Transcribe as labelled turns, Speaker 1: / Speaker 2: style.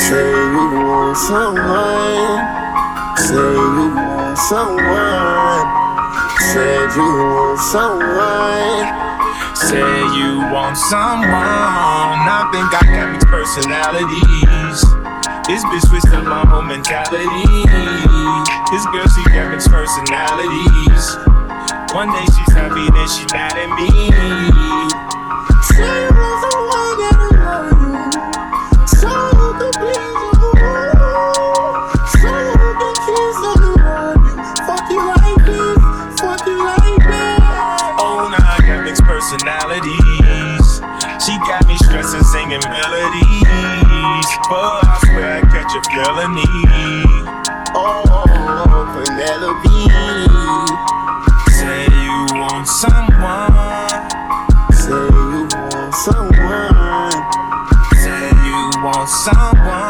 Speaker 1: Say you want someone. Say you want someone. Said you want someone.
Speaker 2: Say you want someone. I think I got mixed personalities. This bitch switched up my whole mentality. This girl, she got mixed personalities. One day she's happy, then she mad at me.
Speaker 1: Say you want someone that'll love you, so you can please you, so you can kiss everyone you. Fuck you like this, fuck you like that.
Speaker 2: Oh, now I got mixed personalities. She got me stressing, singing melodies. But I swear I catch a felony.
Speaker 1: Oh, Penelope.